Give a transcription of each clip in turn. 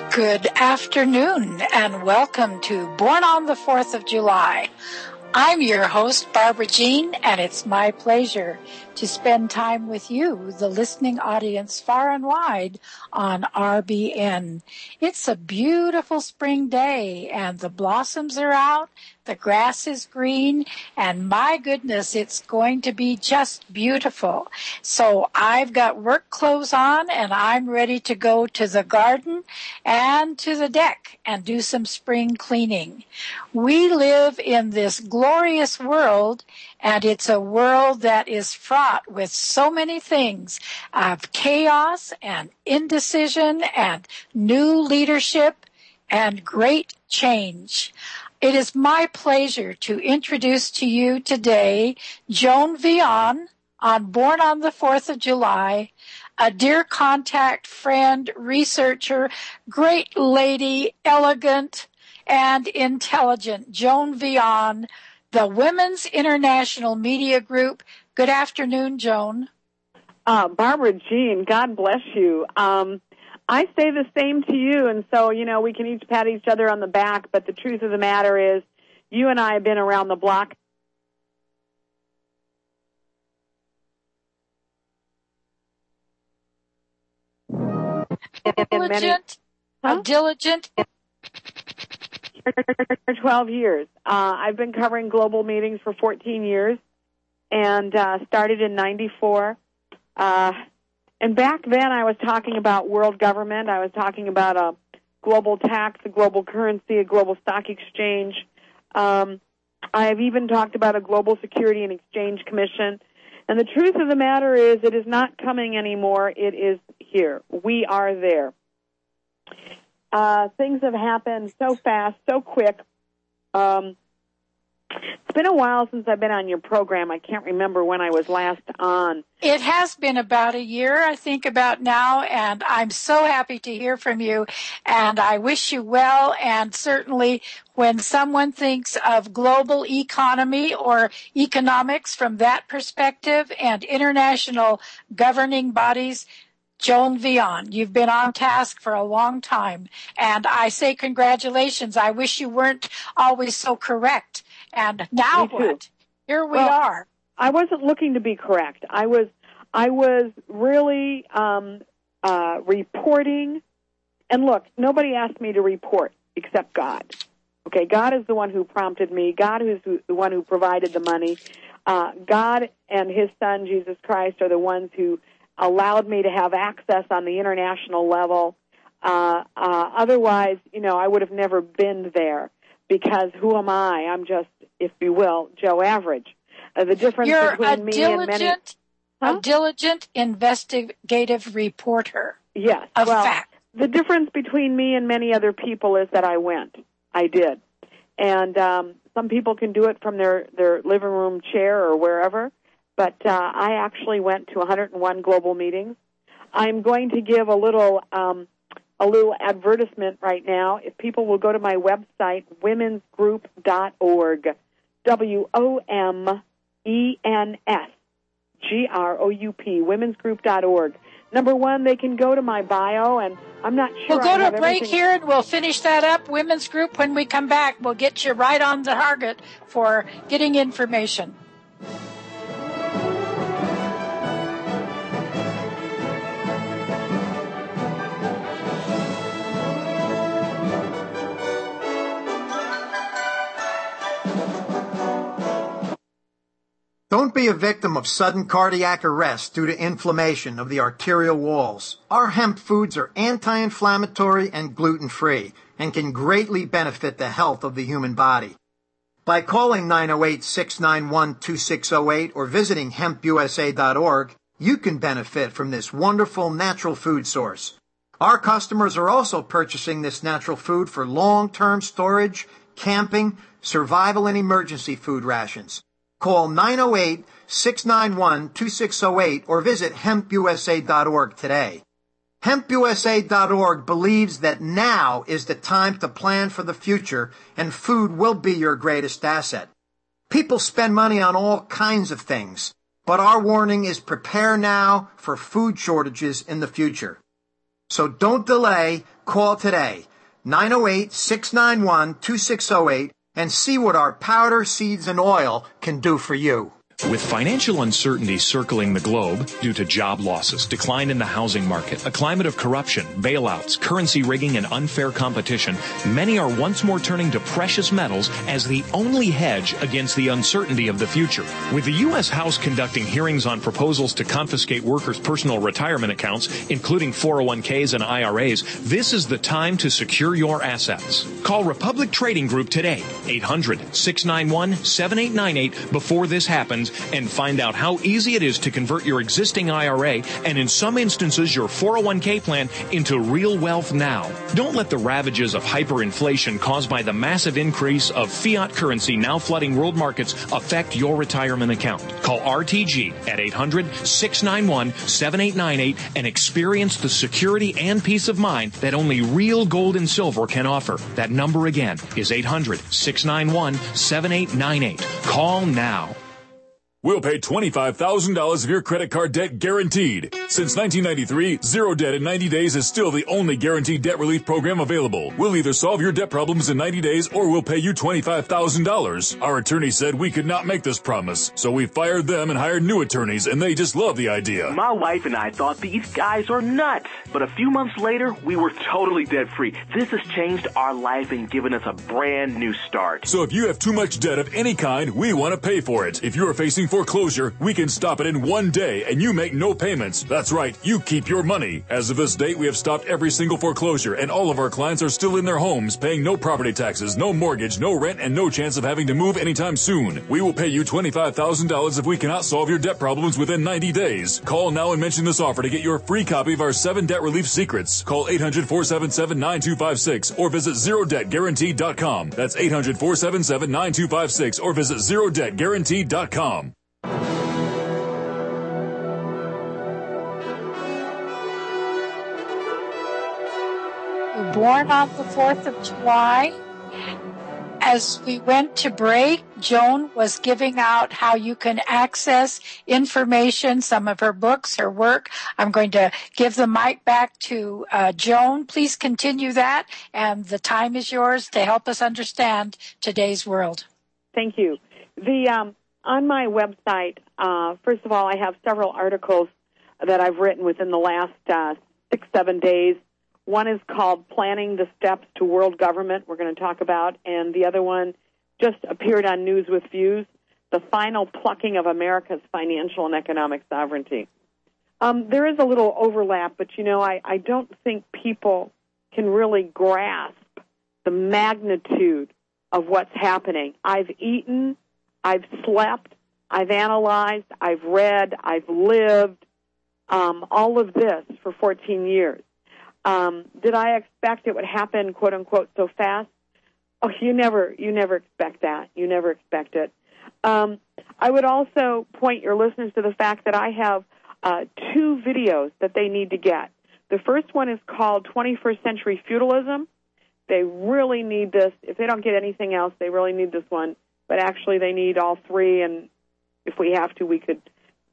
Good afternoon and welcome to Born on the 4th of July. I'm your host, Barbara Jean, and it's my pleasure to spend time with you, the listening audience far and wide, on RBN. It's a beautiful spring day, and the blossoms are out, the grass is green, and my goodness, it's going to be just beautiful. So I've got work clothes on, and I'm ready to go to the garden and to the deck and do some spring cleaning. We live in this glorious world, and it's a world that is fraught with so many things of chaos and indecision and new leadership and great change. It is my pleasure to introduce to you today Joan Vion on Born on the 4th of July, a dear contact, friend, researcher, great lady, elegant, and intelligent. Joan Vion, the Women's International Media Group. Good afternoon, Joan. Barbara Jean, God bless you. I say the same to you, and so, we can each pat each other on the back, but the truth of the matter is you and I have been around the block. Diligent. 12 years. I've been covering global meetings for 14 years and started in 94. And back then I was talking about world government. I was talking about a global tax, a global currency, a global stock exchange. I have even talked about a global security and exchange commission. And the truth of the matter is it is not coming anymore. It is here. We are there. Things have happened so fast, so quick. It's been a while since I've been on your program. I can't remember when I was last on. It has been about a year, I think, about now, and I'm so happy to hear from you, and I wish you well. And certainly when someone thinks of global economy or economics from that perspective and international governing bodies, Joan Vion, you've been on task for a long time, and I say congratulations. I wish you weren't always so correct. And now what? Here we are. I wasn't looking to be correct. I was really reporting. And look, nobody asked me to report except God. Okay, God is the one who prompted me. God is the one who provided the money. God and His Son, Jesus Christ, are the ones who allowed me to have access on the international level. Otherwise, I would have never been there, because who am I? I'm just, if you will, Joe Average. The difference between me and many... A diligent investigative reporter. Yes. Fact. The difference between me and many other people is that I went. I did. And some people can do it from their living room chair or wherever, but I actually went to 101 global meetings. I'm going to give a little advertisement right now. If people will go to my website, womensgroup.org, WOMENSGROUP, womensgroup.org. Number one, they can go to my bio, and I'm not sure. We'll go to a break here, and we'll finish that up. Women's Group, when we come back, we'll get you right on the target for getting information. Don't be a victim of sudden cardiac arrest due to inflammation of the arterial walls. Our hemp foods are anti-inflammatory and gluten-free and can greatly benefit the health of the human body. By calling 908-691-2608 or visiting hempusa.org, you can benefit from this wonderful natural food source. Our customers are also purchasing this natural food for long-term storage, camping, survival, and emergency food rations. Call 908-691-2608 or visit hempusa.org today. HempUSA.org believes that now is the time to plan for the future, and food will be your greatest asset. People spend money on all kinds of things, but our warning is prepare now for food shortages in the future. So don't delay. Call today, 908-691-2608, and see what our powder, seeds, and oil can do for you. With financial uncertainty circling the globe due to job losses, decline in the housing market, a climate of corruption, bailouts, currency rigging, and unfair competition, many are once more turning to precious metals as the only hedge against the uncertainty of the future. With the U.S. House conducting hearings on proposals to confiscate workers' personal retirement accounts, including 401ks and IRAs, this is the time to secure your assets. Call Republic Trading Group today, 800-691-7898, before this happens, and find out how easy it is to convert your existing IRA and, in some instances, your 401k plan into real wealth now. Don't let the ravages of hyperinflation caused by the massive increase of fiat currency now flooding world markets affect your retirement account. Call RTG at 800-691-7898 and experience the security and peace of mind that only real gold and silver can offer. That number again is 800-691-7898. Call now. We'll pay $25,000 of your credit card debt guaranteed. Since 1993, Zero Debt in 90 days is still the only guaranteed debt relief program available. We'll either solve your debt problems in 90 days or we'll pay you $25,000. Our attorney said we could not make this promise, so we fired them and hired new attorneys, and they just love the idea. My wife and I thought these guys are nuts, but a few months later, we were totally debt-free. This has changed our life and given us a brand new start. So if you have too much debt of any kind, we want to pay for it. If you are facing foreclosure, we can stop it in one day and you make no payments. That's right, you keep your money. As of this date, we have stopped every single foreclosure and all of our clients are still in their homes, paying no property taxes, no mortgage, no rent, and no chance of having to move anytime soon. We will pay you $25,000 if we cannot solve your debt problems within 90 days. Call now and mention this offer to get your free copy of our 7 debt relief secrets. Call 800-477-9256 or visit ZeroDebtGuaranteed.com. That's 800-477-9256 or visit ZeroDebtGuaranteed.com. Born on the 4th of July. As we went to break, Joan was giving out how you can access information, some of her books, her work. I'm going to give the mic back to Joan. Please continue that, and the time is yours to help us understand today's world. Thank you. On my website, first of all, I have several articles that I've written within the last 6-7 days. One is called Planning the Steps to World Government, we're going to talk about, and the other one just appeared on News with Views, The Final Plucking of America's Financial and Economic Sovereignty. There is a little overlap, but, I don't think people can really grasp the magnitude of what's happening. I've eaten, I've slept, I've analyzed, I've read, I've lived, all of this for 14 years. Did I expect it would happen, quote unquote, so fast? Oh, you never expect that. You never expect it. I would also point your listeners to the fact that I have 2 videos that they need to get. The first one is called 21st Century Feudalism. They really need this. If they don't get anything else, they really need this one. But actually, they need all 3, and if we have to, we could,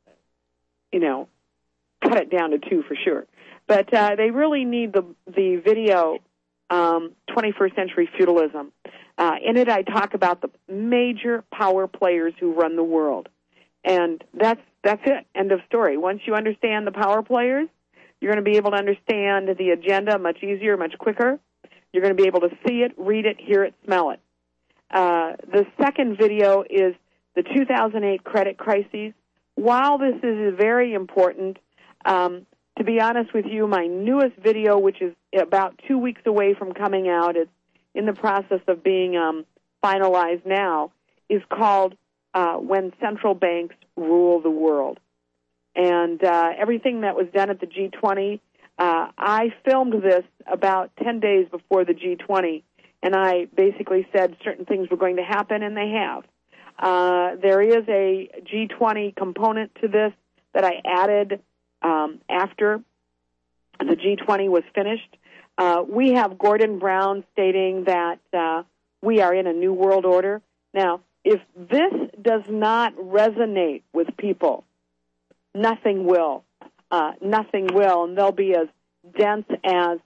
cut it down to 2 for sure. But they really need the video, 21st Century Feudalism. In it, I talk about the major power players who run the world. And that's it. End of story. Once you understand the power players, you're going to be able to understand the agenda much easier, much quicker. You're going to be able to see it, read it, hear it, smell it. The second video is the 2008 credit crisis. While this is very important, to be honest with you, my newest video, which is about 2 weeks away from coming out, it's in the process of being finalized now, is called When Central Banks Rule the World. And everything that was done at the G20, I filmed this about 10 days before the G20, and I basically said certain things were going to happen, and they have. There is a G20 component to this that I added after the G20 was finished. We have Gordon Brown stating that we are in a new world order. Now, if this does not resonate with people, nothing will. Nothing will, and they'll be as dense as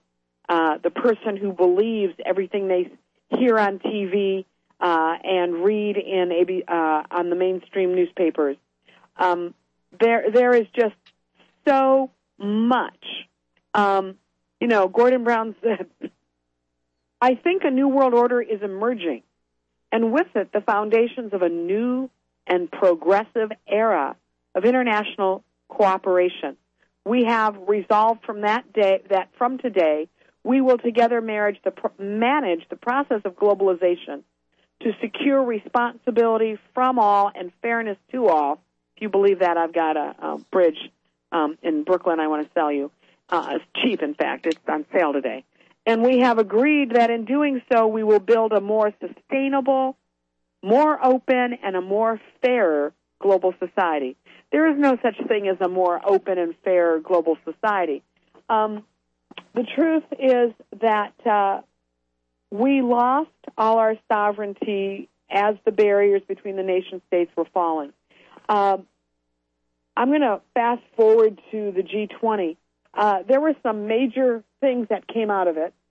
the person who believes everything they hear on TV and read in on the mainstream newspapers. There is just so much. Gordon Brown said, I think a new world order is emerging, and with it, the foundations of a new and progressive era of international cooperation. We have resolved from that day that from today we will together manage the process of globalization to secure responsibility from all and fairness to all. If you believe that, I've got a bridge in Brooklyn I want to sell you. It's cheap, in fact. It's on sale today. And we have agreed that in doing so, we will build a more sustainable, more open, and a more fair global society. There is no such thing as a more open and fair global society. The truth is that we lost all our sovereignty as the barriers between the nation states were falling. I'm going to fast forward to the G20. There were some major things that came out of it.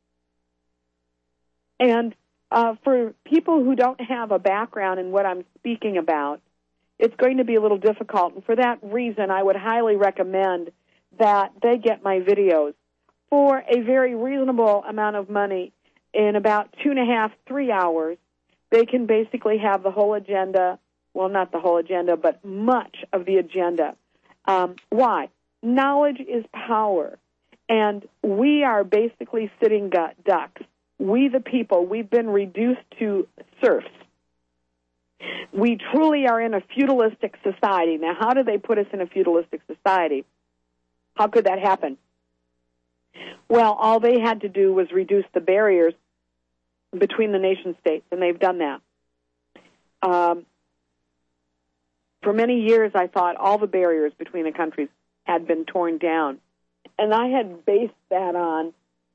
And for people who don't have a background in what I'm speaking about, it's going to be a little difficult. And for that reason, I would highly recommend that they get my videos for a very reasonable amount of money. In about 2.5, 3 hours, they can basically have the whole agenda. Well, not the whole agenda, but much of the agenda. Why? Knowledge is power. And we are basically sitting ducks. We, the people, we've been reduced to serfs. We truly are in a feudalistic society. Now, how do they put us in a feudalistic society? How could that happen? Well, all they had to do was reduce the barriers between the nation states, and they've done that. For many years, I thought all the barriers between the countries had been torn down, and I had based that on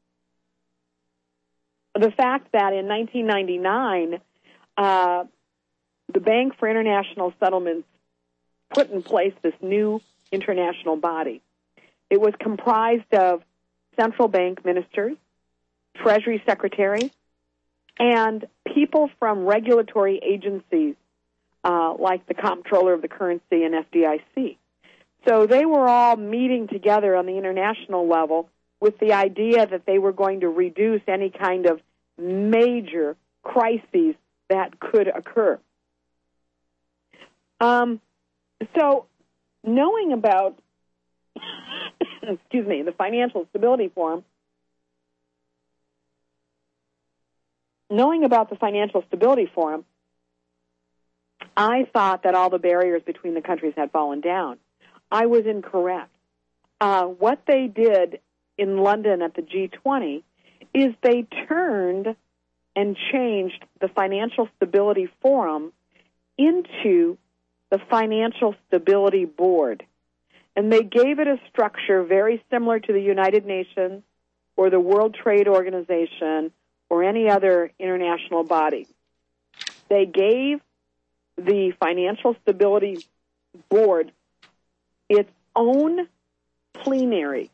the fact that in 1999, the Bank for International Settlements put in place this new international body. It was comprised of central bank ministers, treasury secretaries, and people from regulatory agencies like the Comptroller of the Currency and FDIC. So they were all meeting together on the international level with the idea that they were going to reduce any kind of major crises that could occur. So knowing about, the Financial Stability Forum, I thought that all the barriers between the countries had fallen down. I was incorrect. What they did in London at the G20 is they turned and changed the Financial Stability Forum into the Financial Stability Board. And they gave it a structure very similar to the United Nations or the World Trade Organization or any other international body. They gave the Financial Stability Board its own plenary.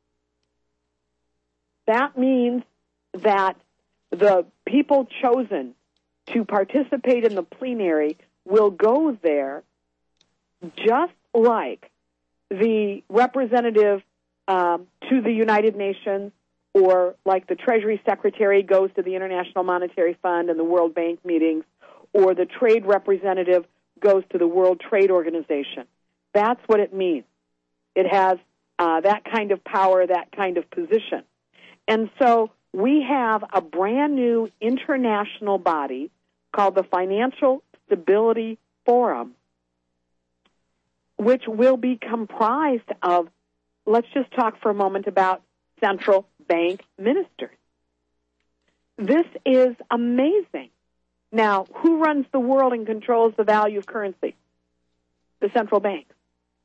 That means that the people chosen to participate in the plenary will go there just like the representative to the United Nations or like the Treasury Secretary goes to the International Monetary Fund and the World Bank meetings, or the trade representative goes to the World Trade Organization. That's what it means. It has that kind of power, that kind of position. And so we have a brand new international body called the Financial Stability Forum, which will be comprised of, let's just talk for a moment about central bank ministers. This is amazing. Now, who runs the world and controls the value of currency? The central banks.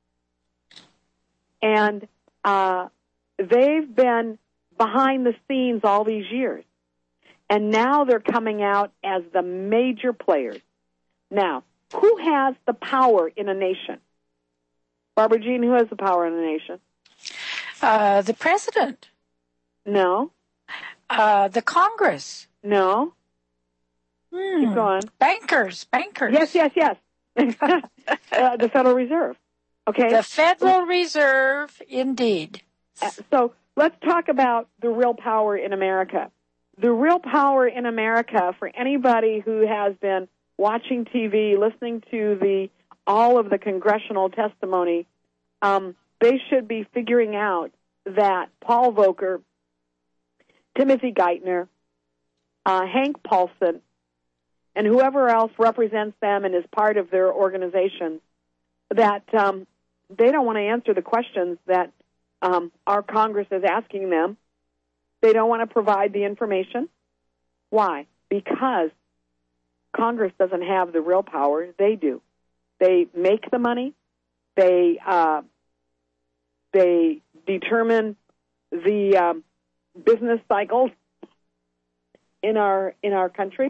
And they've been behind the scenes all these years. And now they're coming out as the major players. Now, who has the power in a nation? Barbara Jean, who has the power in a nation? The president. No. The Congress. No. Keep going. Bankers. Yes. The Federal Reserve. Okay. The Federal Reserve, indeed. So let's talk about the real power in America. The real power in America, for anybody who has been watching TV, listening to all of the congressional testimony, they should be figuring out that Paul Volcker, Timothy Geithner, Hank Paulson, and whoever else represents them and is part of their organization, that they don't want to answer the questions that our Congress is asking them. They don't want to provide the information. Why? Because Congress doesn't have the real power. They do. They make the money. They determine the business cycles in our country,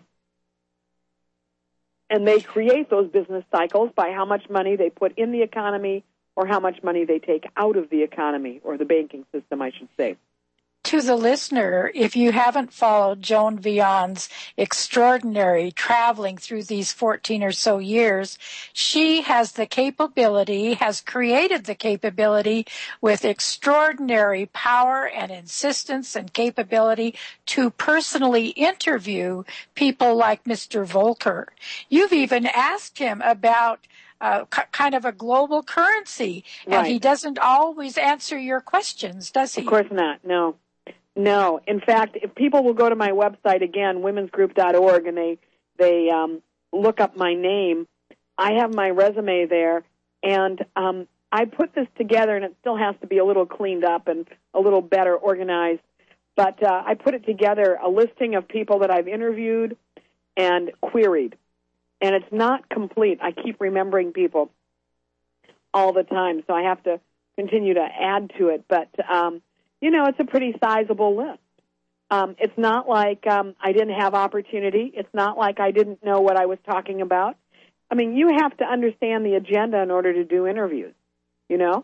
and they create those business cycles by how much money they put in the economy or how much money they take out of the economy, or the banking system, I should say. To the listener, if you haven't followed Joan Villon's extraordinary traveling through these 14 or so years, she has created the capability with extraordinary power and insistence and capability to personally interview people like Mr. Volcker. You've even asked him about kind of a global currency, and right. He doesn't always answer your questions, does he? Of course not, no. In fact, if people will go to my website again, womensgroup.org, and they look up my name, I have my resume there, and I put this together, and it still has to be a little cleaned up and a little better organized, but I put it together, a listing of people that I've interviewed and queried. And it's not complete. I keep remembering people all the time, so I have to continue to add to it. But, it's a pretty sizable list. It's not like I didn't have opportunity. It's not like I didn't know what I was talking about. I mean, you have to understand the agenda in order to do interviews, Well,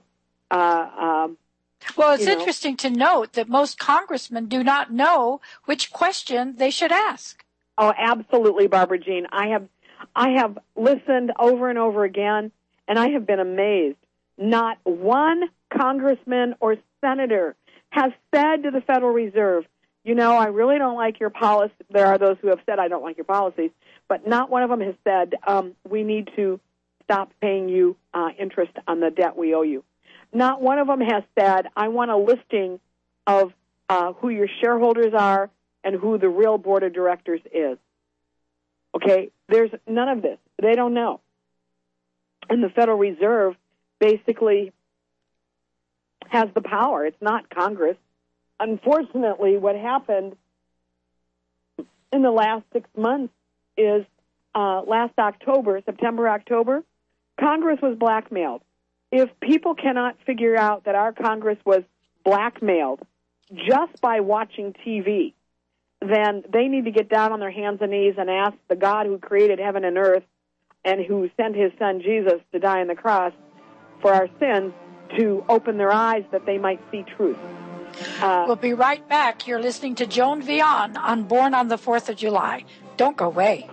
it's interesting to note that most congressmen do not know which question they should ask. Oh, absolutely, Barbara Jean. I have listened over and over again, and I have been amazed. Not one congressman or senator has said to the Federal Reserve, I really don't like your policy. There are those who have said, I don't like your policies, but not one of them has said, we need to stop paying you interest on the debt we owe you. Not one of them has said, I want a listing of who your shareholders are and who the real board of directors is. Okay, there's none of this. They don't know. And the Federal Reserve basically has the power. It's not Congress. Unfortunately, what happened in the last 6 months is last October, September, October, Congress was blackmailed. If people cannot figure out that our Congress was blackmailed just by watching TV, then they need to get down on their hands and knees and ask the God who created heaven and earth and who sent his son Jesus to die on the cross for our sins to open their eyes that they might see truth. We'll be right back. You're listening to Joan Villon on Born on the 4th of July. Don't go away.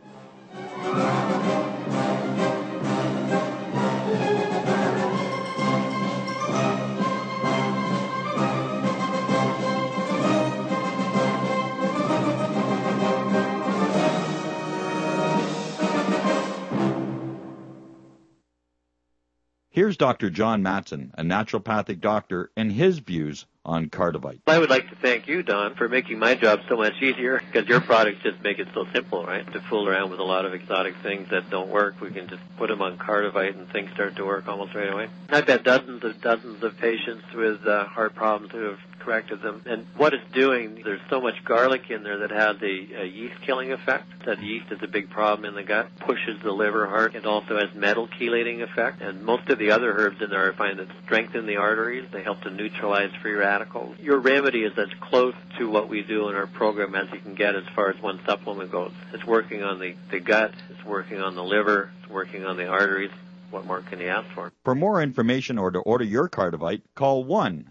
Here's Dr. John Matson, a naturopathic doctor, and his views on Cardivite. I would like to thank you, Don, for making my job so much easier, because your products just make it so simple, right? To fool around with a lot of exotic things that don't work, we can just put them on Cardivite and things start to work almost right away. I've had dozens of patients with heart problems who have corrected them. And what it's doing, there's so much garlic in there that has a yeast-killing effect. That yeast is a big problem in the gut, pushes the liver hard. It also has metal chelating effect. And most of the other herbs in there I find that strengthen the arteries. They help to neutralize free radicals. Your remedy is as close to what we do in our program as you can get as far as one supplement goes. It's working on the gut. It's working on the liver. It's working on the arteries. what more can you ask for? For more information or to order your Cardivite, call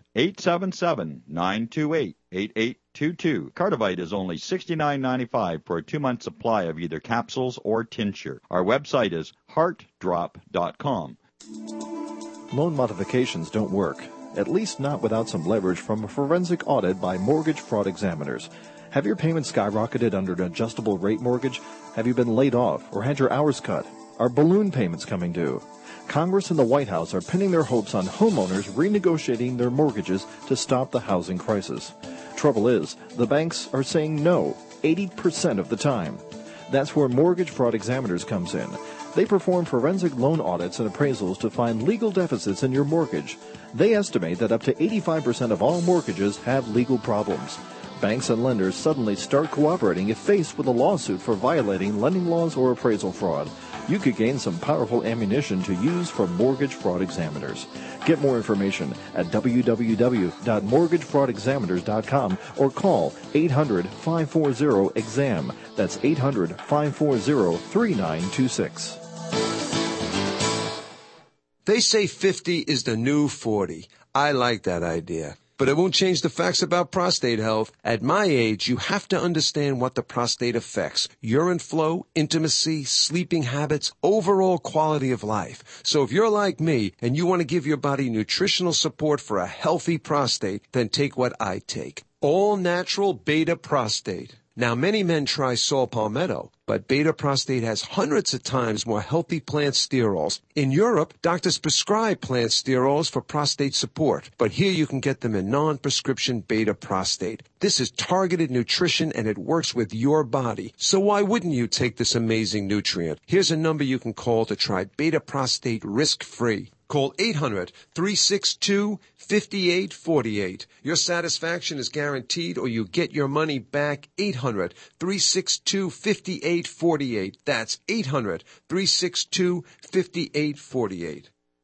1-877-928-8822. Cardivite is only $69.95 for a 2-month supply of either capsules or tincture. Our website is heartdrop.com. Loan modifications don't work, at least not without some leverage from a forensic audit by mortgage fraud examiners. Have your payments skyrocketed under an adjustable rate mortgage? Have you been laid off or had your hours cut? Are balloon payments coming due? Congress and the White House are pinning their hopes on homeowners renegotiating their mortgages to stop the housing crisis. Trouble is, the banks are saying no 80% of the time. That's where mortgage fraud examiners comes in. They perform forensic loan audits and appraisals to find legal deficits in your mortgage. They estimate that up to 85% of all mortgages have legal problems. Banks and lenders suddenly start cooperating if faced with a lawsuit for violating lending laws or appraisal fraud. You could gain some powerful ammunition to use from mortgage fraud examiners. Get more information at www.mortgagefraudexaminers.com or call 800-540-EXAM. That's 800-540-3926. They say 50 is the new 40. I like that idea. But it won't change the facts about prostate health. At my age, you have to understand what the prostate affects. Urine flow, intimacy, sleeping habits, overall quality of life. So if you're like me and you want to give your body nutritional support for a healthy prostate, then take what I take. All natural beta prostate. Now, many men try saw palmetto, but beta prostate has hundreds of times more healthy plant sterols. In Europe, doctors prescribe plant sterols for prostate support, but here you can get them in non-prescription beta prostate. This is targeted nutrition and it works with your body. So why wouldn't you take this amazing nutrient? Here's a number you can call to try beta prostate risk-free. Call 800-362-5848. Your satisfaction is guaranteed or you get your money back. 800-362-5848. That's 800-362-5848.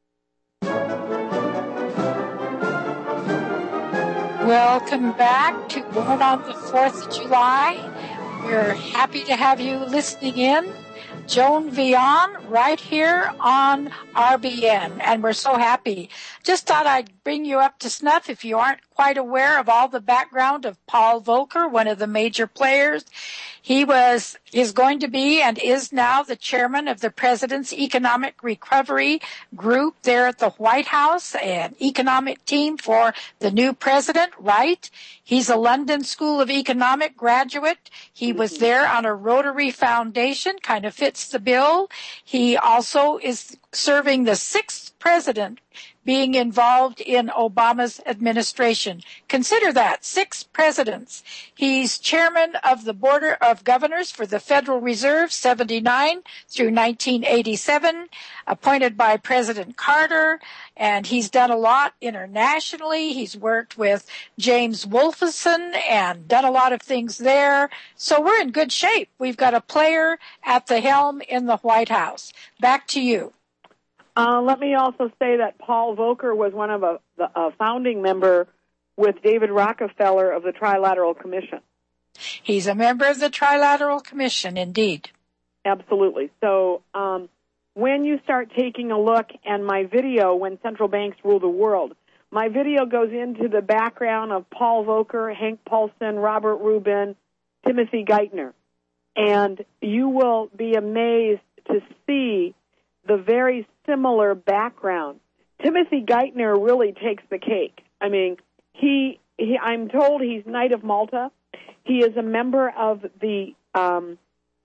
Welcome back to Born on the 4th of July. We're happy to have you listening in. Joan Vion right here on RBN, and we're so happy. Just thought I'd bring you up to snuff if you aren't quite aware of all the background of Paul Volcker, one of the major players. He is going to be and is now the chairman of the President's Economic Recovery Group there at the White House, an economic team for the new president, right? He's a London School of Economic graduate. He was there on a Rotary Foundation, kind of fits the bill. He also is serving the 6th president being involved in Obama's administration. Consider that, 6 presidents. He's chairman of the Board of Governors for the Federal Reserve, 79 through 1987, appointed by President Carter, and he's done a lot internationally. He's worked with James Wolfson and done a lot of things there. So we're in good shape. We've got a player at the helm in the White House. Back to you. Let me also say that Paul Volcker was one of a founding member with David Rockefeller of the Trilateral Commission. He's a member of the Trilateral Commission, indeed. Absolutely. So when you start taking a look at my video, When Central Banks Rule the World, my video goes into the background of Paul Volcker, Hank Paulson, Robert Rubin, Timothy Geithner. And you will be amazed to see the very similar background. Timothy Geithner really takes the cake. I mean, I'm told he's Knight of Malta. He is a member of the can't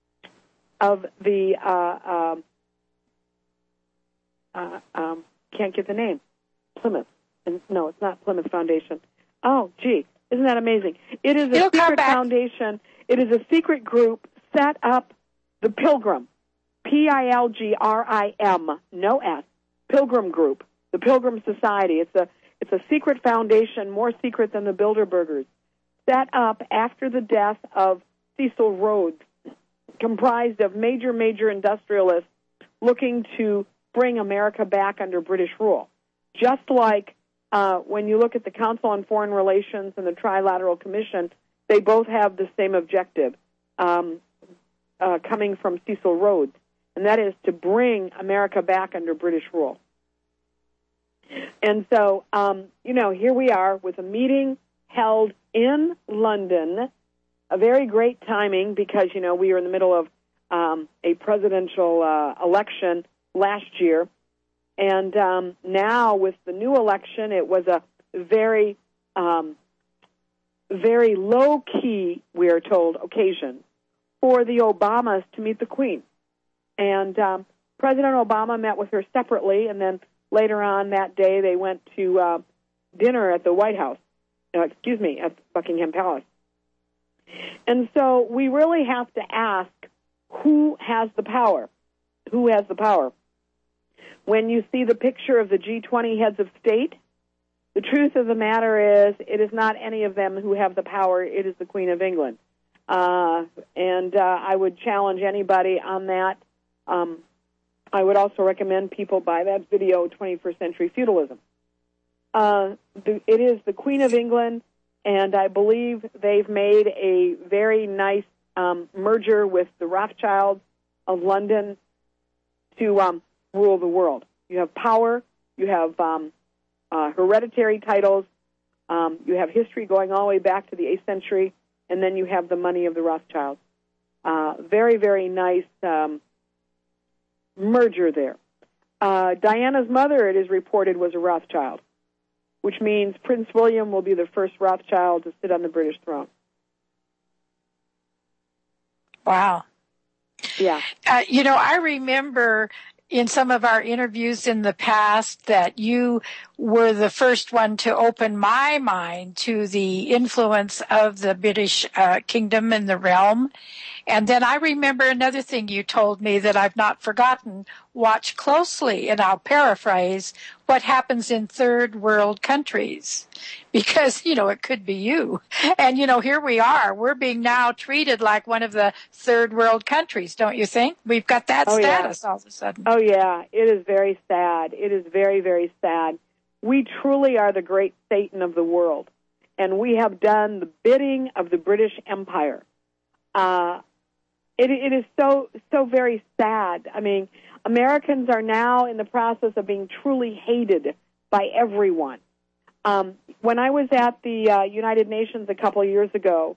get the name. Plymouth. No, it's not Plymouth Foundation. Oh, gee, isn't that amazing? It is a secret foundation. It is a secret group set up, the Pilgrim. Pilgrim, no S, Pilgrim Group, the Pilgrim Society. It's a secret foundation, more secret than the Bilderbergers, set up after the death of Cecil Rhodes, comprised of major industrialists looking to bring America back under British rule. Just like when you look at the Council on Foreign Relations and the Trilateral Commission, they both have the same objective, coming from Cecil Rhodes. and that is to bring America back under British rule. And so, here we are with a meeting held in London, a very great timing because, we were in the middle of a presidential election last year. And now with the new election, it was a very, very low-key, we are told, occasion for the Obamas to meet the Queen. And President Obama met with her separately, and then later on that day they went to dinner at the White House, at Buckingham Palace. And so we really have to ask, who has the power? Who has the power? When you see the picture of the G20 heads of state, the truth of the matter is it is not any of them who have the power. It is the Queen of England. And I would challenge anybody on that. I would also recommend people buy that video, 21st Century Feudalism. It is the Queen of England, and I believe they've made a very nice merger with the Rothschilds of London to rule the world. You have power, you have hereditary titles, you have history going all the way back to the 8th century, and then you have the money of the Rothschilds. Very, very nice merger there. Diana's mother, it is reported, was a Rothschild, which means Prince William will be the first Rothschild to sit on the British throne. Wow. Yeah. I remember in some of our interviews in the past that you were the first one to open my mind to the influence of the British kingdom and the realm. And then I remember another thing you told me that I've not forgotten. Watch closely, and I'll paraphrase, what happens in third world countries. Because, it could be you. And, here we are. We're being now treated like one of the third world countries, don't you think? We've got that status all of a sudden. Oh, yeah. It is very sad. It is very, very sad. We truly are the great Satan of the world. And we have done the bidding of the British Empire. It is so very sad. I mean, Americans are now in the process of being truly hated by everyone. When I was at the United Nations a couple of years ago,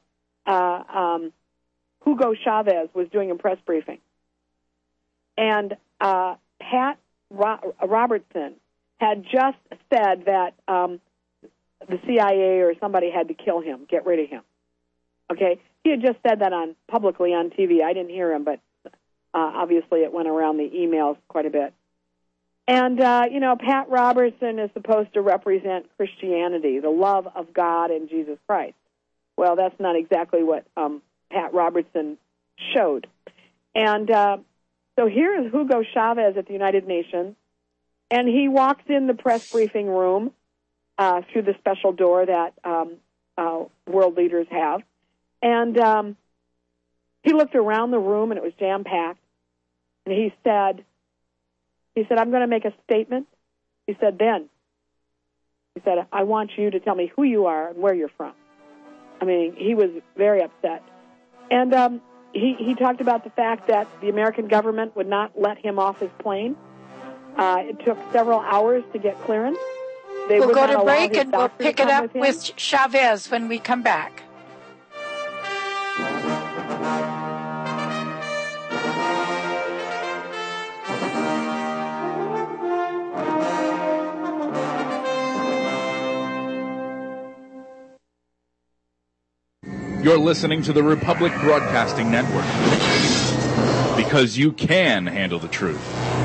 Hugo Chavez was doing a press briefing. And Pat Robertson had just said that the CIA or somebody had to kill him, get rid of him. Okay? He had just said that publicly on TV. I didn't hear him, but obviously it went around the emails quite a bit. And, Pat Robertson is supposed to represent Christianity, the love of God and Jesus Christ. Well, that's not exactly what Pat Robertson showed. And so here is Hugo Chavez at the United Nations, and he walks in the press briefing room through the special door that world leaders have. And he looked around the room, and it was jam-packed. And he said, I'm going to make a statement. He said, I want you to tell me who you are and where you're from. I mean, he was very upset. And he talked about the fact that the American government would not let him off his plane. It took several hours to get clearance. We'll go to break, and we'll pick it up with Chavez when we come back. You're listening to the Republic Broadcasting Network, because you can handle the truth.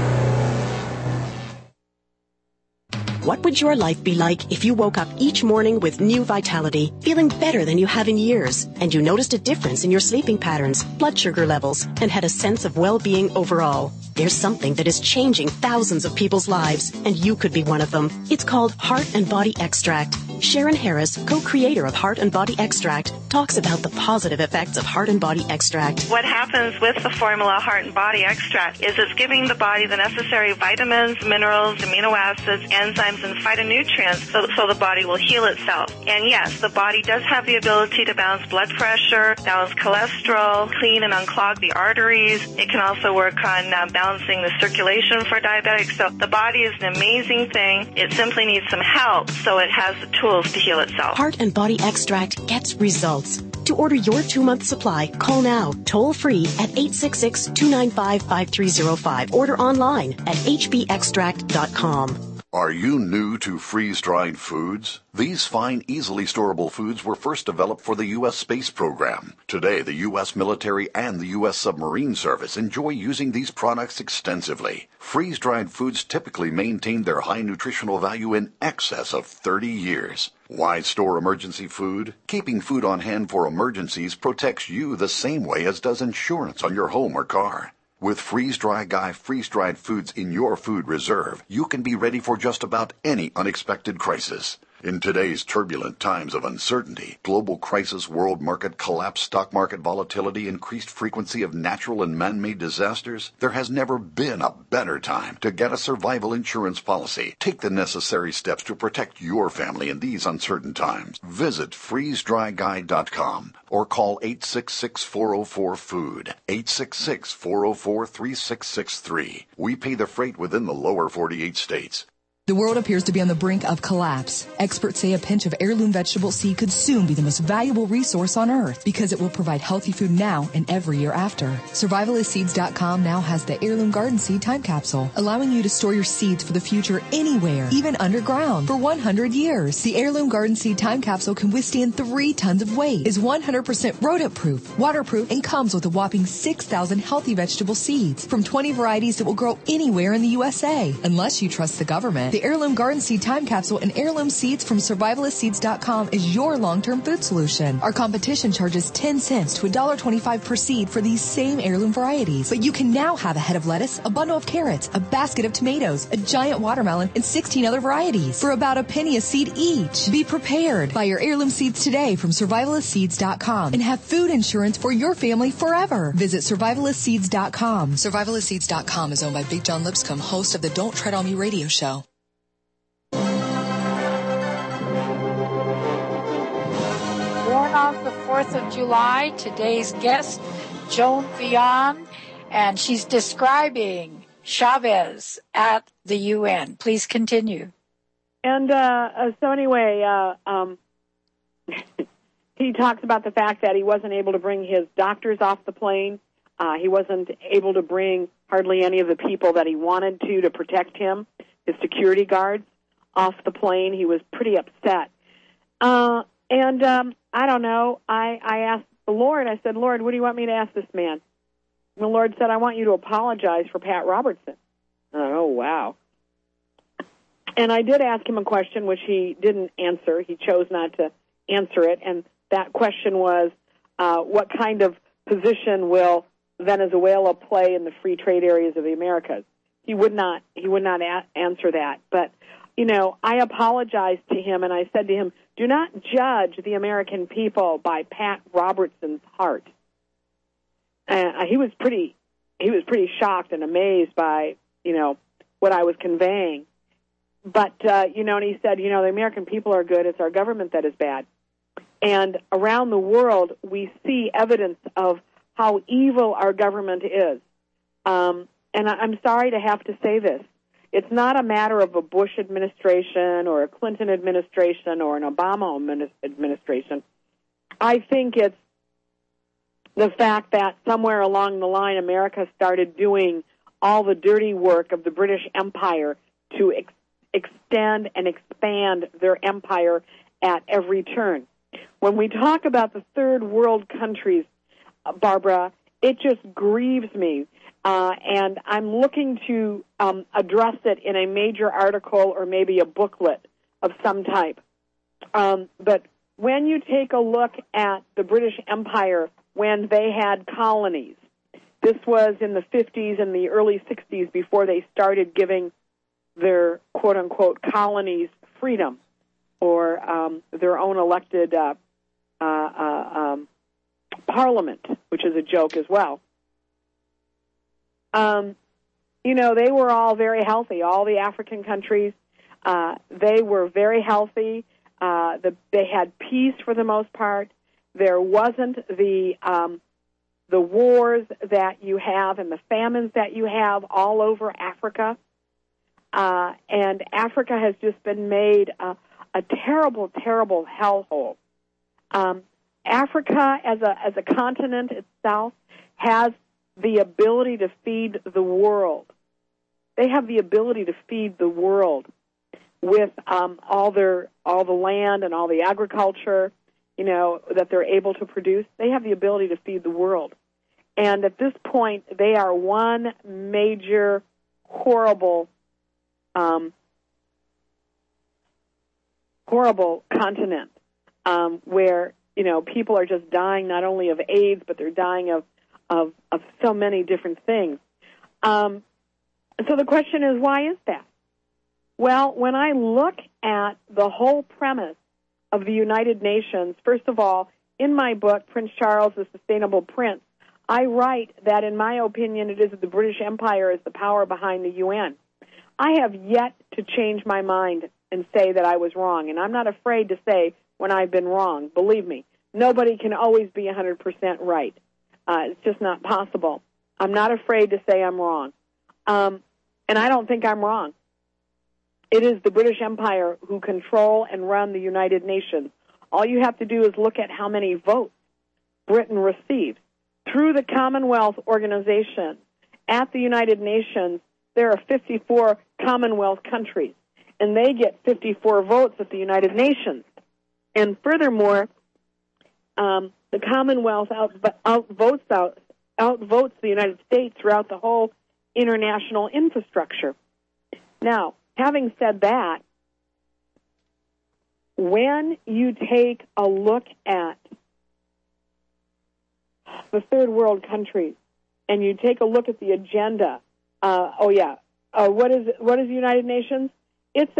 What would your life be like if you woke up each morning with new vitality, feeling better than you have in years, and you noticed a difference in your sleeping patterns, blood sugar levels, and had a sense of well-being overall? There's something that is changing thousands of people's lives, and you could be one of them. It's called Heart and Body Extract. Sharon Harris, co-creator of Heart and Body Extract, talks about the positive effects of Heart and Body Extract. What happens with the formula Heart and Body Extract is it's giving the body the necessary vitamins, minerals, amino acids, enzymes, and phytonutrients so the body will heal itself. And yes, the body does have the ability to balance blood pressure, balance cholesterol, clean and unclog the arteries. It can also work on balancing the circulation for diabetics. So the body is an amazing thing. It simply needs some help so it has the tools to heal itself. Heart and Body Extract gets results. To order your 2-month supply, call now, toll free at 866-295-5305. Order online at hbextract.com. Are you new to freeze-dried foods? These fine, easily storable foods were first developed for the U.S. space program. Today, the U.S. military and the U.S. submarine service enjoy using these products extensively. Freeze-dried foods typically maintain their high nutritional value in excess of 30 years. Why store emergency food? Keeping food on hand for emergencies protects you the same way as does insurance on your home or car. With Freeze-Dry Guy freeze-dried foods in your food reserve, you can be ready for just about any unexpected crisis. In today's turbulent times of uncertainty, global crisis, world market collapse, stock market volatility, increased frequency of natural and man-made disasters, there has never been a better time to get a survival insurance policy. Take the necessary steps to protect your family in these uncertain times. Visit freezedryguy.com or call 866-404-FOOD, 866-404-3663. We pay the freight within the lower 48 states. The world appears to be on the brink of collapse. Experts say a pinch of heirloom vegetable seed could soon be the most valuable resource on earth because it will provide healthy food now and every year after. Survivalistseeds.com now has the Heirloom Garden Seed Time Capsule, allowing you to store your seeds for the future anywhere, even underground, for 100 years. The Heirloom Garden Seed Time Capsule can withstand 3 tons of weight, is 100% rodent-proof, waterproof, and comes with a whopping 6,000 healthy vegetable seeds from 20 varieties that will grow anywhere in the USA, unless you trust the government. The Heirloom Garden Seed Time Capsule and heirloom seeds from Survivalistseeds.com is your long-term food solution. Our competition charges 10 cents to $1.25 per seed for these same heirloom varieties. But you can now have a head of lettuce, a bundle of carrots, a basket of tomatoes, a giant watermelon, and 16 other varieties for about a penny a seed each. Be prepared. Buy your heirloom seeds today from Survivalistseeds.com and have food insurance for your family forever. Visit Survivalistseeds.com. Survivalistseeds.com is owned by Big John Lipscomb, host of the Don't Tread on Me radio show. Born on the 4th of July, today's guest, Joan Vian, and she's describing Chavez at the UN. Please continue. And so anyway, he talks about the fact that he wasn't able to bring his doctors off the plane. He wasn't able to bring hardly any of the people that he wanted to protect him, his security guards, off the plane. He was pretty upset. And I don't know. I asked the Lord, I said, Lord, what do you want me to ask this man? And the Lord said, I want you to apologize for Pat Robertson. Oh, wow. And I did ask him a question which he didn't answer. He chose not to answer it. And that question was, what kind of position will Venezuela play in the free trade areas of the Americas? He would not answer that. But, you know, I apologized to him, and I said to him, do not judge the American people by Pat Robertson's heart. He was pretty shocked and amazed by, you know, what I was conveying. But, you know, and he said, you know, the American people are good. It's our government that is bad. And around the world, we see evidence of how evil our government is. And I'm sorry to have to say this. It's not a matter of a Bush administration or a Clinton administration or an Obama administration. I think it's the fact that somewhere along the line, America started doing all the dirty work of the British Empire to extend and expand their empire at every turn. When we talk about the third world countries, Barbara, it just grieves me. And I'm looking to address it in a major article or maybe a booklet of some type. But when you take a look at the British Empire when they had colonies, this was in the 50s and the early 60s before they started giving their quote-unquote colonies freedom. or their own elected parliament, which is a joke as well. They were all very healthy. All the African countries, they were very healthy. They had peace for the most part. There wasn't the wars that you have and the famines that you have all over Africa. And Africa has just been made a terrible, terrible hellhole. Africa as a continent itself has the ability to feed the world. They have the ability to feed the world with all the land and all the agriculture, that they're able to produce. They have the ability to feed the world. And at this point, they are one major, horrible continent where, people are just dying not only of AIDS, but they're dying of so many different things. So the question is, why is that? Well, when I look at the whole premise of the United Nations, first of all, in my book, Prince Charles, the Sustainable Prince, I write that, in my opinion, it is the British Empire is the power behind the UN. I have yet to change my mind and say that I was wrong, and I'm not afraid to say when I've been wrong. Believe me, nobody can always be 100% right. It's just not possible. I'm not afraid to say I'm wrong. And I don't think I'm wrong. It is the British Empire who control and run the United Nations. All you have to do is look at how many votes Britain received. Through the Commonwealth Organization at the United Nations, there are 54 Commonwealth countries, and they get 54 votes at the United Nations. And furthermore, the Commonwealth outvotes the United States throughout the whole international infrastructure. Now, having said that, when you take a look at the third world countries and you take a look at the agenda, what is the United Nations? It's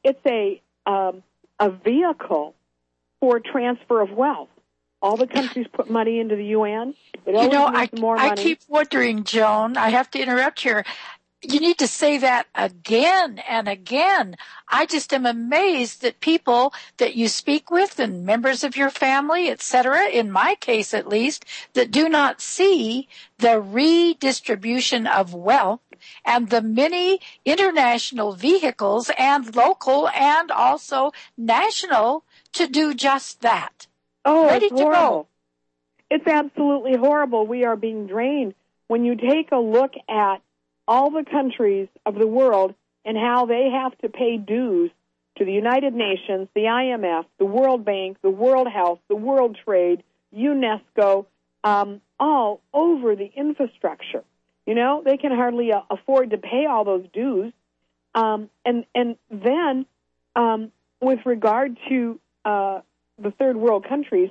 a vehicle for transfer of wealth. All the countries put money into the UN. It always needs more money. I keep wondering, Joan, I have to interrupt here. You need to say that again and again. I just am amazed that people that you speak with and members of your family, etc., in my case at least, that do not see the redistribution of wealth and the many international vehicles and local and also national to do just that. Oh, ready it's to horrible. go. It's absolutely horrible. We are being drained. When you take a look at all the countries of the world and how they have to pay dues to the United Nations, the IMF, the World Bank, the World Health, the World Trade, UNESCO, all over the infrastructure. They can hardly afford to pay all those dues. And then with regard to the third world countries,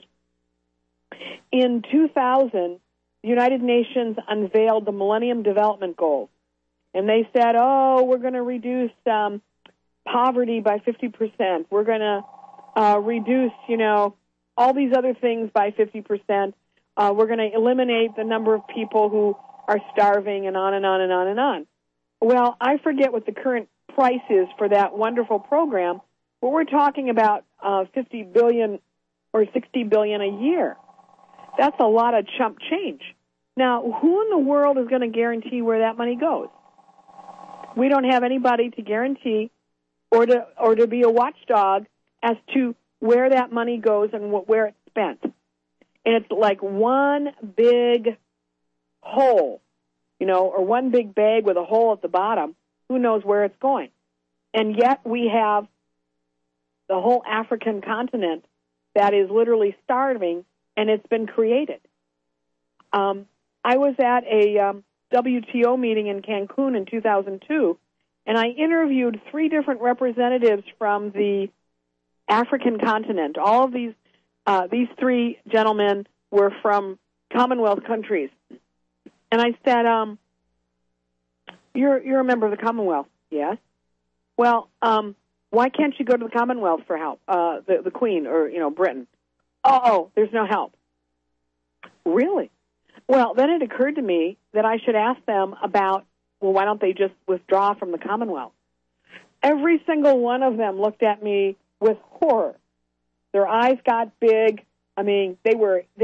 in 2000, the United Nations unveiled the Millennium Development Goals. And they said, we're going to reduce poverty by 50%. We're going to reduce, all these other things by 50%. We're going to eliminate the number of people who are starving, and on and on and on and on. Well, I forget what the current price is for that wonderful program, but we're talking about $50 billion or $60 billion a year. That's a lot of chump change. Now, who in the world is going to guarantee where that money goes? We don't have anybody to guarantee or to be a watchdog as to where that money goes and where it's spent. And it's like one big hole, or one big bag with a hole at the bottom. Who knows where it's going? And yet we have the whole African continent that is literally starving, and it's been created. I was at a WTO meeting in Cancun in 2002, and I interviewed 3 different representatives from the African continent. All of these 3 gentlemen were from Commonwealth countries. And I said, you're a member of the Commonwealth? Yes. Well, Why can't you go to the Commonwealth for help? The Queen or, Britain. Oh, there's no help. Really? Well, then it occurred to me that I should ask them about, well, why don't they just withdraw from the Commonwealth? Every single one of them looked at me with horror. Their eyes got big. I mean, they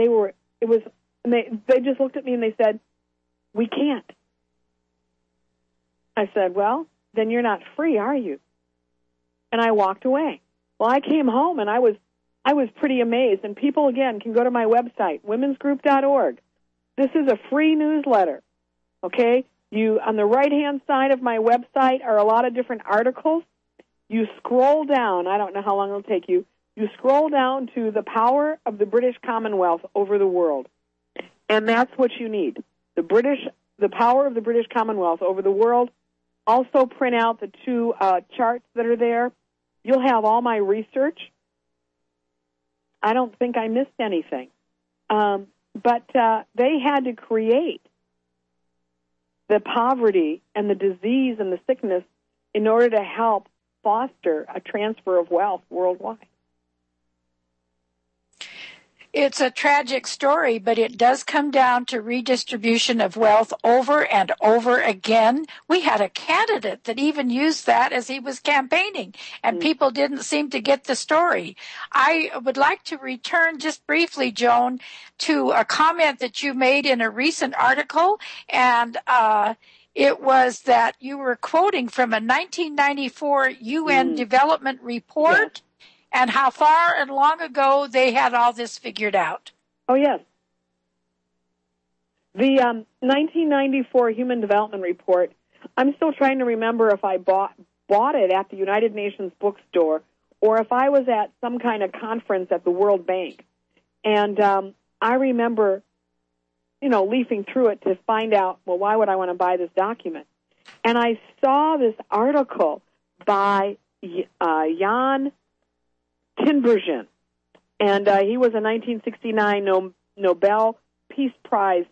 just looked at me and they said, we can't. I said, well, then you're not free, are you? And I walked away. Well, I came home and I was pretty amazed. And people, again, can go to my website, womensgroup.org. This is a free newsletter, okay? On the right-hand side of my website are a lot of different articles. You scroll down. I don't know how long it'll take you. You scroll down to the power of the British Commonwealth over the world. And that's what you need. The power of the British Commonwealth over the world. Also print out the two charts that are there. You'll have all my research. I don't think I missed anything. But they had to create the poverty and the disease and the sickness in order to help foster a transfer of wealth worldwide. It's a tragic story, but it does come down to redistribution of wealth over and over again. We had a candidate that even used that as he was campaigning, and people didn't seem to get the story. I would like to return just briefly, Joan, to a comment that you made in a recent article, and it was that you were quoting from a 1994 UN development report. Yes. And how far and long ago they had all this figured out. Oh, yes. The 1994 Human Development Report, I'm still trying to remember if I bought it at the United Nations bookstore or if I was at some kind of conference at the World Bank. And I remember, leafing through it to find out, well, why would I want to buy this document? And I saw this article by Jan Tinbergen, and he was a 1969 Nobel Peace Prize,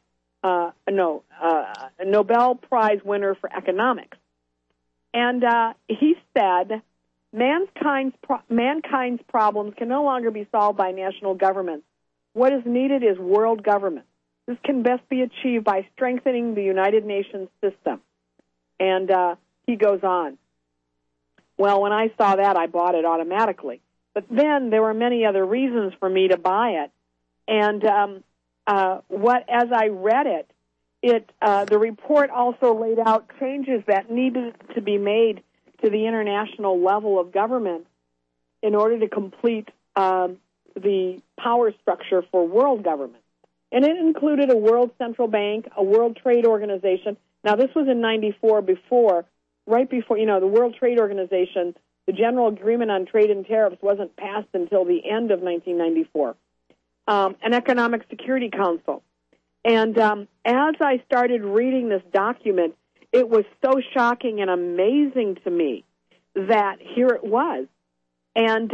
Nobel Prize winner for economics. And he said, mankind's problems can no longer be solved by national governments. What is needed is world government. This can best be achieved by strengthening the United Nations system. And he goes on. Well, when I saw that, I bought it automatically. But then there were many other reasons for me to buy it. And as I read it, the report also laid out changes that needed to be made to the international level of government in order to complete the power structure for world government. And it included a World Central Bank, a World Trade Organization. Now, this was in 94, right before, the World Trade Organization. The General Agreement on Trade and Tariffs wasn't passed until the end of 1994. An Economic Security Council. And as I started reading this document, it was so shocking and amazing to me that here it was. And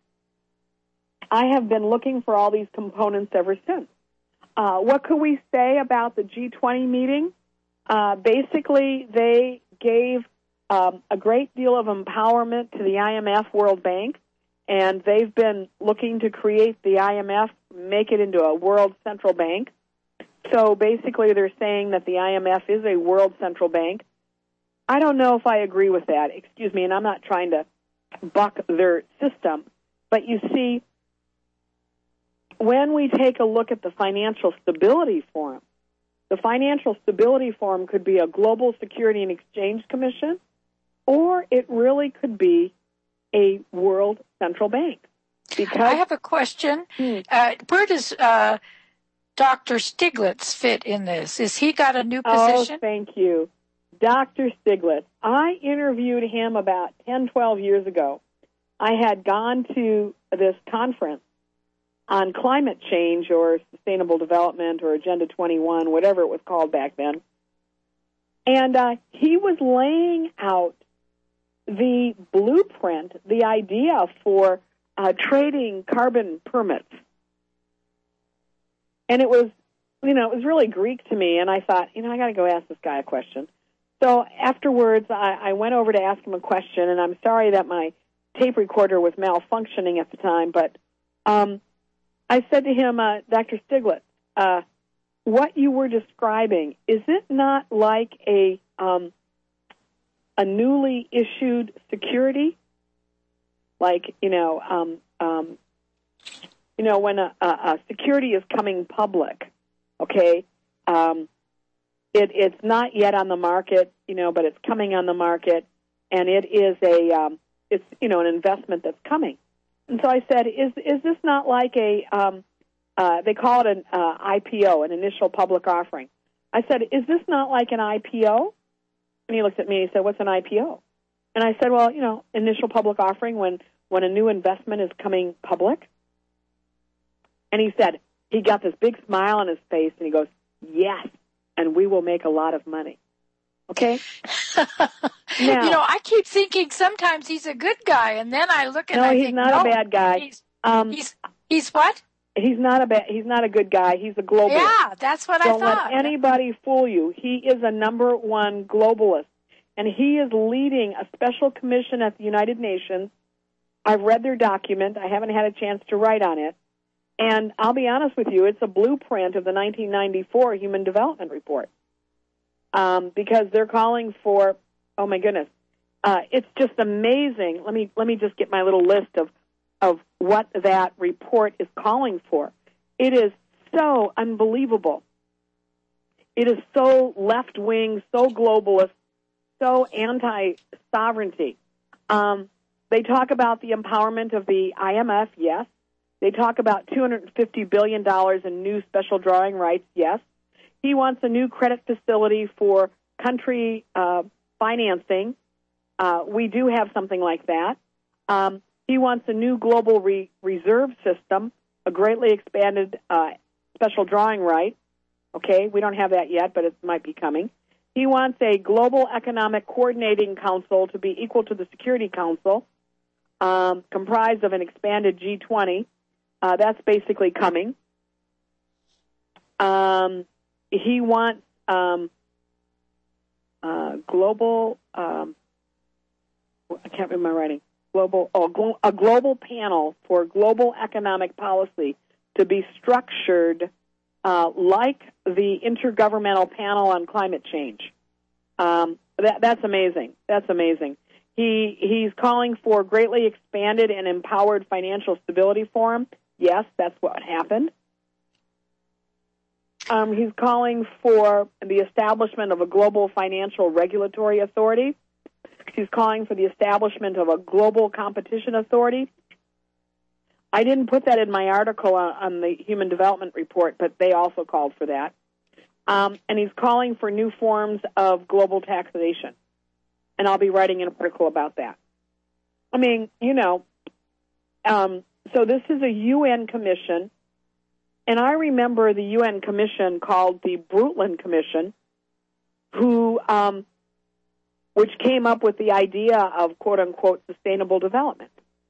I have been looking for all these components ever since. What could we say about the G20 meeting? Basically, they gave a great deal of empowerment to the IMF, World Bank, and they've been looking to create the IMF, make it into a world central bank. So basically they're saying that the IMF is a world central bank. I don't know if I agree with that, and I'm not trying to buck their system, but you see, when we take a look at the Financial Stability Forum, the Financial Stability Forum could be a global security and exchange commission, or it really could be a world central bank. Because I have a question. Where does Dr. Stiglitz fit in this? Has he got a new position? Oh, thank you. Dr. Stiglitz. I interviewed him about 10, 12 years ago. I had gone to this conference on climate change or sustainable development or Agenda 21, whatever it was called back then. And he was laying out the blueprint, the idea for trading carbon permits. And it was, it was really Greek to me, and I thought, I got to go ask this guy a question. So afterwards, I went over to ask him a question, and I'm sorry that my tape recorder was malfunctioning at the time, but I said to him, Dr. Stiglitz, what you were describing, is it not like a newly issued security? Like, when a security is coming public, okay, it's not yet on the market, but it's coming on the market, and it is an investment that's coming. And so I said, is this not like they call it an IPO, an initial public offering. I said, is this not like an IPO? And he looked at me and he said, what's an IPO? And I said, well, initial public offering when a new investment is coming public. And he said, he got this big smile on his face, and he goes, yes, and we will make a lot of money. Okay? Now, I keep thinking sometimes he's a good guy, and then I look and I think, he's not a bad guy. He's what? He's not a good guy. He's a globalist. Yeah, that's what I thought. Don't let anybody fool you. He is a number one globalist, and he is leading a special commission at the United Nations. I've read their document. I haven't had a chance to write on it. And I'll be honest with you, it's a blueprint of the 1994 Human Development Report. Because they're calling for, oh my goodness, it's just amazing. Let me just get my little list of what that report is calling for. It is so unbelievable. It is so left-wing, so globalist, so anti-sovereignty. They talk about the empowerment of the IMF, yes. They talk about $250 billion in new special drawing rights, yes. He wants a new credit facility for country financing. We do have something like that. He wants a new global reserve system, a greatly expanded special drawing right. Okay, we don't have that yet, but it might be coming. He wants a global economic coordinating council to be equal to the Security Council, comprised of an expanded G20. That's basically coming. He wants global. I can't read my writing. A global panel for global economic policy to be structured like the Intergovernmental Panel on Climate Change. That's amazing. That's amazing. He's calling for greatly expanded and empowered financial stability forum. Yes, that's what happened. He's calling for the establishment of a global financial regulatory authority. He's calling for the establishment of a global competition authority. I didn't put that in my article on the Human Development Report, but they also called for that. And he's calling for new forms of global taxation. And I'll be writing an article about that. I mean, so this is a UN commission. And I remember the UN commission called the Brundtland Commission, which came up with the idea of quote-unquote sustainable development.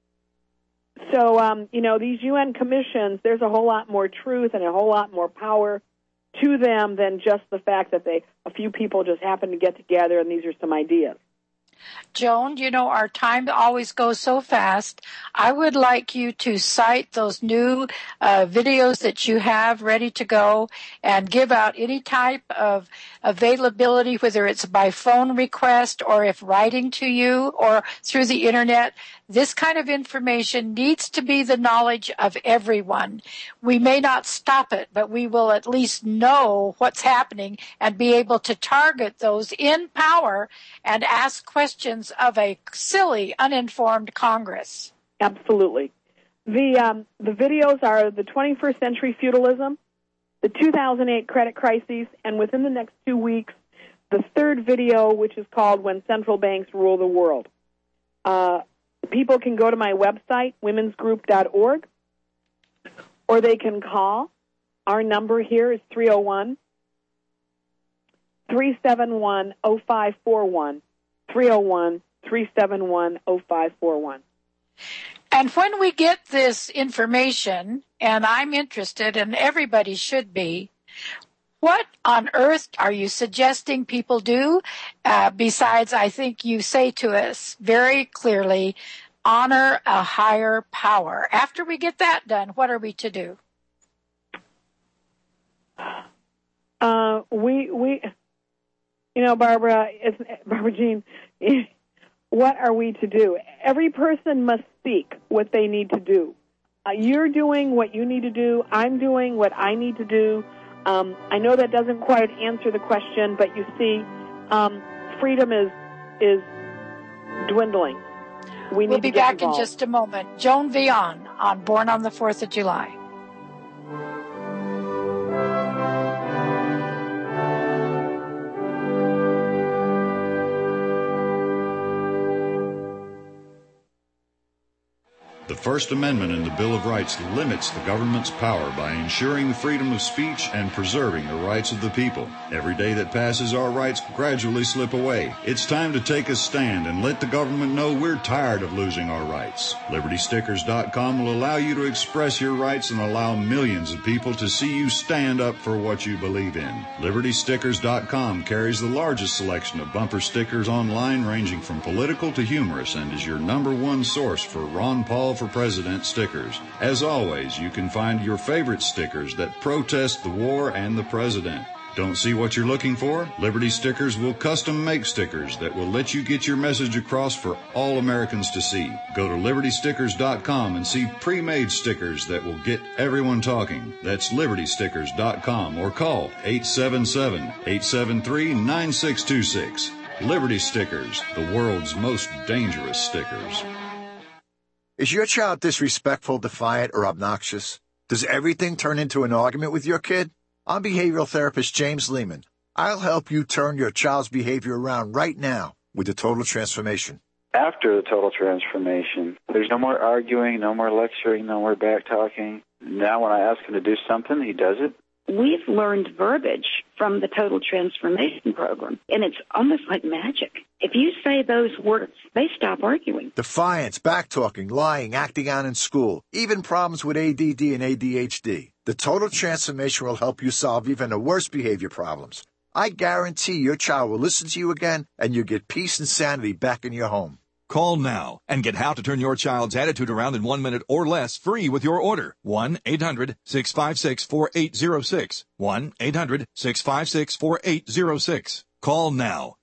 So, these UN commissions, there's a whole lot more truth and a whole lot more power to them than just the fact that a few people just happen to get together and these are some ideas. Joan, our time always goes so fast. I would like you to cite those new videos that you have ready to go and give out any type of availability, whether it's by phone request or if writing to you or through the Internet. This kind of information needs to be the knowledge of everyone. We may not stop it, but we will at least know what's happening and be able to target those in power and ask questions of a silly, uninformed Congress. Absolutely. The videos are the 21st Century Feudalism, the 2008 Credit Crisis, and within the next 2 weeks, the third video, which is called When Central Banks Rule the World. People can go to my website, womensgroup.org, or they can call. Our number here is 301-371-0541, 301-371-0541. And when we get this information, and I'm interested, and everybody should be, what on earth are you suggesting people do? Besides, I think you say to us very clearly, honor a higher power. After we get that done, what are we to do? Barbara Jean, what are we to do? Every person must speak what they need to do. You're doing what you need to do. I'm doing what I need to do. I know that doesn't quite answer the question, but you see, freedom is dwindling. We'll be back in just a moment. Joan Vion on Born on the 4th of July. The First Amendment in the Bill of Rights limits the government's power by ensuring the freedom of speech and preserving the rights of the people. Every day that passes, our rights gradually slip away. It's time to take a stand and let the government know we're tired of losing our rights. LibertyStickers.com will allow you to express your rights and allow millions of people to see you stand up for what you believe in. LibertyStickers.com carries the largest selection of bumper stickers online, ranging from political to humorous, and is your #1 source for Ron Paul for President stickers. As always, you can find your favorite stickers that protest the war and the president. Don't see what you're looking for? Liberty Stickers will custom make stickers that will let you get your message across for all Americans to see. Go to LibertyStickers.com and see pre-made stickers that will get everyone talking. That's LibertyStickers.com or call 877-873-9626. Liberty Stickers, the world's most dangerous stickers. Is your child disrespectful, defiant, or obnoxious? Does everything turn into an argument with your kid? I'm behavioral therapist James Lehman. I'll help you turn your child's behavior around right now with the Total Transformation. After the Total Transformation, there's no more arguing, no more lecturing, no more back-talking. Now when I ask him to do something, he does it. We've learned verbiage from the Total Transformation program, and it's almost like magic. If you say those words, they stop arguing. Defiance, backtalking, lying, acting out in school, even problems with ADD and ADHD. The Total Transformation will help you solve even the worst behavior problems. I guarantee your child will listen to you again, and you'll get peace and sanity back in your home. Call now and get how to turn your child's attitude around in 1 minute or less free with your order. 1-800-656-4806. 1-800-656-4806. Call now.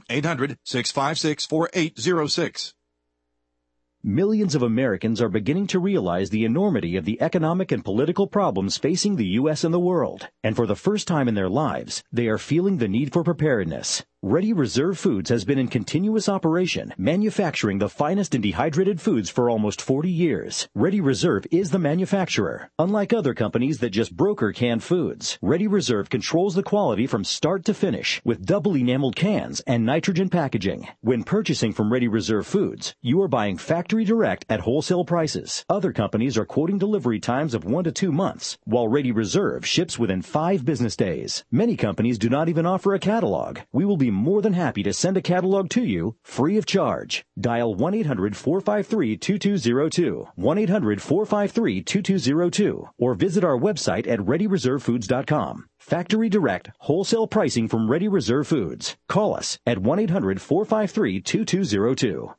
1-800-656-4806. Millions of Americans are beginning to realize the enormity of the economic and political problems facing the U.S. and the world. And for the first time in their lives, they are feeling the need for preparedness. Ready Reserve Foods has been in continuous operation, manufacturing the finest in dehydrated foods for almost 40 years. Ready Reserve is the manufacturer. Unlike other companies that just broker canned foods, Ready Reserve controls the quality from start to finish with double enameled cans and nitrogen packaging. When purchasing from Ready Reserve Foods, you are buying factory direct at wholesale prices. Other companies are quoting delivery times of 1 to 2 months, while Ready Reserve ships within 5 business days. Many companies do not even offer a catalog. We will be more than happy to send a catalog to you free of charge. Dial 1-800-453-2202, 1-800-453-2202, or visit our website at ReadyReserveFoods.com. Factory direct, wholesale pricing from Ready Reserve Foods. Call us at 1-800-453-2202.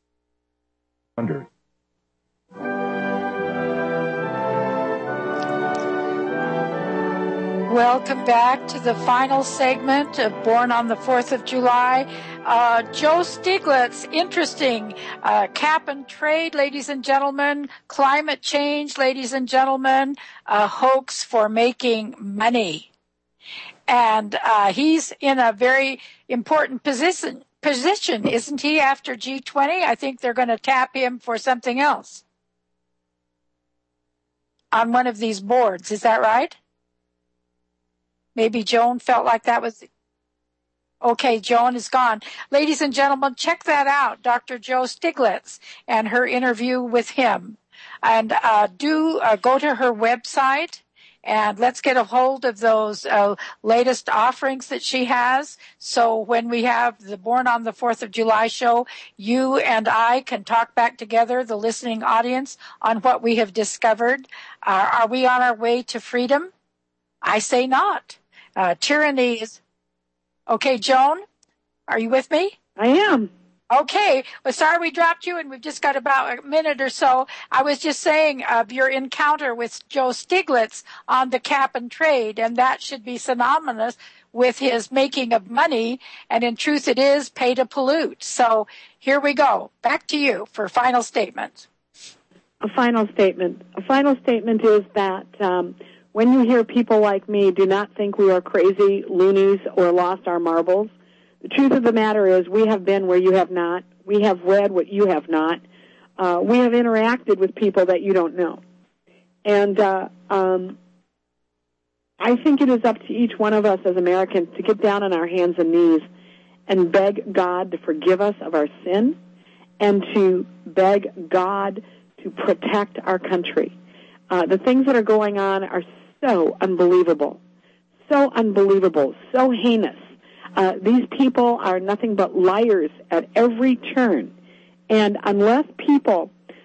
Welcome back to the final segment of Born on the 4th of July. Joe Stiglitz, interesting. Cap and trade, ladies and gentlemen. Climate change, ladies and gentlemen. A hoax for making money. And he's in a very important position, isn't he, after G20? I think they're going to tap him for something else on one of these boards. Is that right? Maybe Joan felt like that was... Okay, Joan is gone. Ladies and gentlemen, check that out, Dr. Joe Stiglitz and her interview with him. And do go to her website, and let's get a hold of those latest offerings that she has. So when we have the Born on the 4th of July show, you and I can talk back together, the listening audience, on what we have discovered. Are we on our way to freedom? I say not. Tyranny is... Okay, Joan, are you with me? I am. Okay. Well, sorry we dropped you, and we've just got about a minute or so. I was just saying your encounter with Joe Stiglitz on the cap and trade, and that should be synonymous with his making of money, and in truth it is pay to pollute. So here we go. Back to you for final statements. A final statement. A final statement is that when you hear people like me, do not think we are crazy, loonies, or lost our marbles. The truth of the matter is we have been where you have not. We have read what you have not. We have interacted with people that you don't know. And I think it is up to each one of us as Americans to get down on our hands and knees and beg God to forgive us of our sin and to beg God to protect our country. The things that are going on are so unbelievable, so heinous. These people are nothing but liars at every turn. And unless people,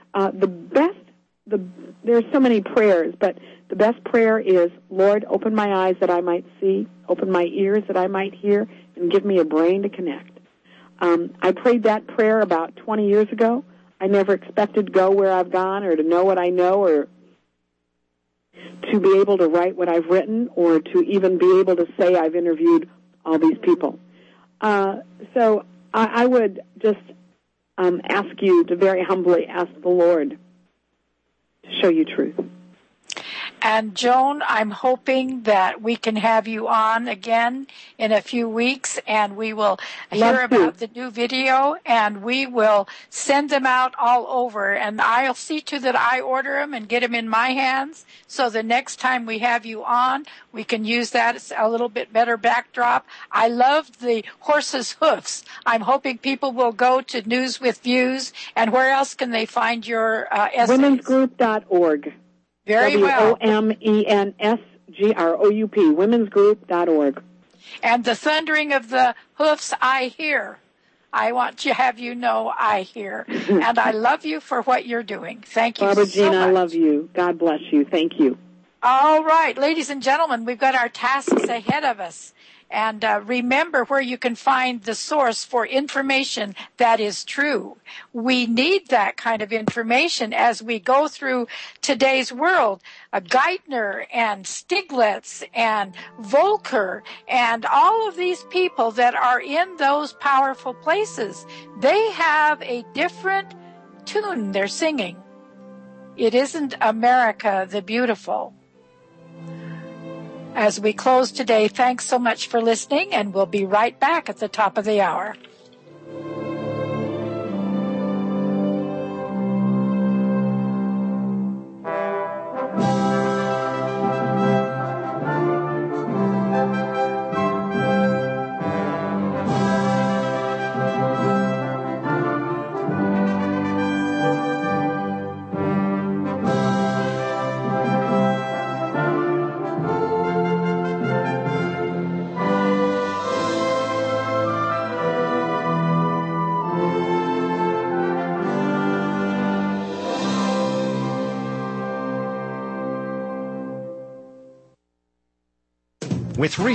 there's so many prayers, but the best prayer is, Lord, open my eyes that I might see, open my ears that I might hear, and give me a brain to connect. I prayed that prayer about 20 years ago. I never expected to go where I've gone or to know what I know or to be able to write what I've written or to even be able to say I've interviewed all these people. So I would just ask you to very humbly ask the Lord to show you truth. And Joan, I'm hoping that we can have you on again in a few weeks, and we will hear about the new video, and we will send them out all over. And I'll see to that I order them and get them in my hands, so the next time we have you on, we can use that as a little bit better backdrop. I love the horse's hoofs. I'm hoping people will go to News with Views. And where else can they find your essays? Womensgroup.org. Very well. WOMENSGROUP, womensgroup.org. And the thundering of the hoofs I hear. I want to have you know I hear. And I love you for what you're doing. Thank you Barbara so Jean, much. I love you. God bless you. Thank you. All right, ladies and gentlemen, we've got our tasks ahead of us. And remember where you can find the source for information that is true. We need that kind of information as we go through today's world. Geithner and Stiglitz and Volcker and all of these people that are in those powerful places, they have a different tune they're singing. It isn't America the Beautiful. As we close today, thanks so much for listening, and we'll be right back at the top of the hour. With